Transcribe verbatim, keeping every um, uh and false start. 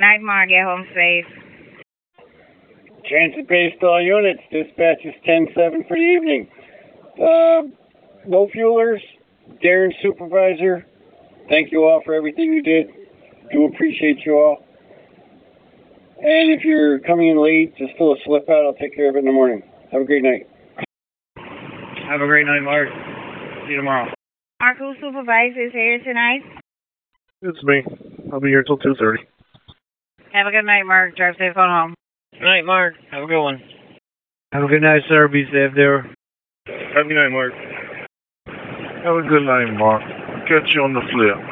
Night, Mark. Get home safe. Transit-based all units. Dispatch is ten seven for the evening. Uh, no fuelers. Darren, supervisor. Thank you all for everything you did. Do appreciate you all. And if you're coming in late, just fill a slip out. I'll take care of it in the morning. Have a great night. Have a great night, Mark. See you tomorrow. Mark, who supervises here tonight? It's me. I'll be here till two thirty. Have a good night, Mark. Drive safe on home. Good night, Mark. Have a good one. Have a good night, sir. Be safe there. Have a good night, Mark. Have a good night, Mark. Catch you on the flip.